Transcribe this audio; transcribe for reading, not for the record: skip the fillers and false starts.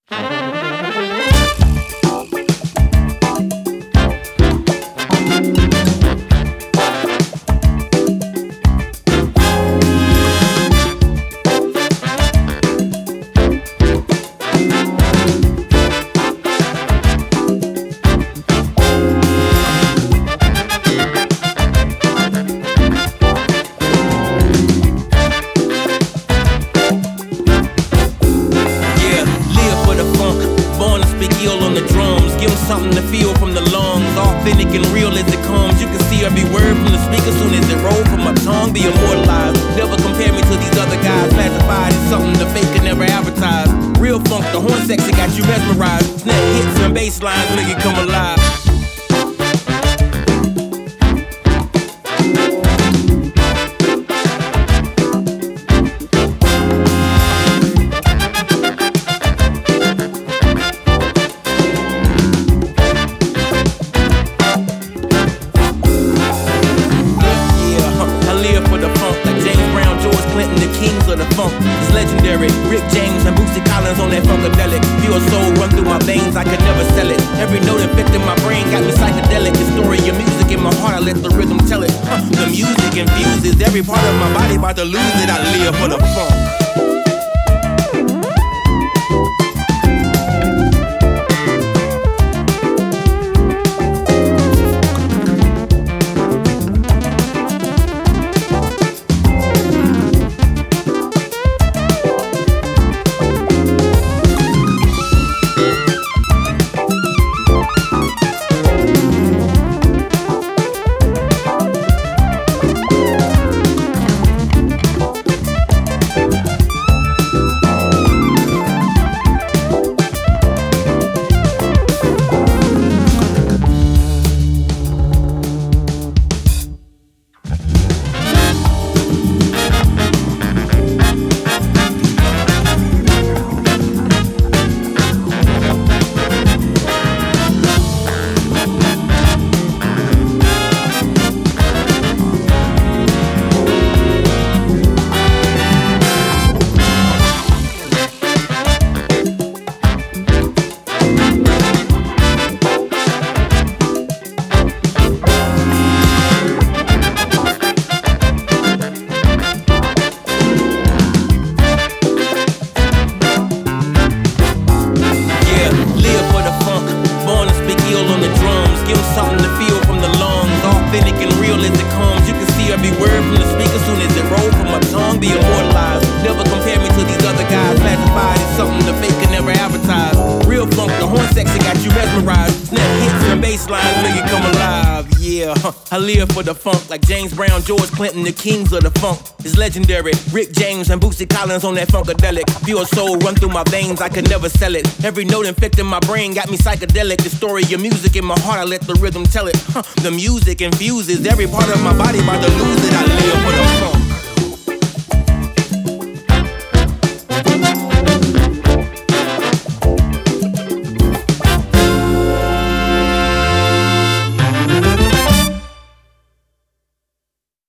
Something to feel from the lungs, authentic and real as it comes. You can see every word from the speaker soon as it rolls from my tongue. Be immortalized, never compare me to these other guys. Classified as something the fake can never advertise. Real funk, the horn section got you mesmerized. Snap hits and bass lines make it come alive. The funk is legendary. Rick James and Bootsy Collins on that funkadelic. Pure soul run through my veins, I could never sell it. Every note infecting my brain got me psychedelic. The story of music in my heart, I let the rhythm tell it. The music infuses every part of my body, about to lose it. I live for the funk. Something to feel from the lungs, authentic and real as it comes. You can see every word from the speaker soon as it rolls from my tongue. Be immortalized, never compare me to these other guys. Classified as something the fake can never advertise. Real funk, the horn section got you mesmerized. Snap hits and bass lines make it come alive. Yeah, I live for the funk like James Brown, George Clinton, the kings of the funk. It's legendary. Rick James and Bootsy Collins on that funkadelic. Pure soul run through my veins, I could never sell it. Every note infecting my brain got me psychedelic. The story of music in my heart, I let the rhythm tell it. The music infuses every part of my body, about to lose it. I live for the funk.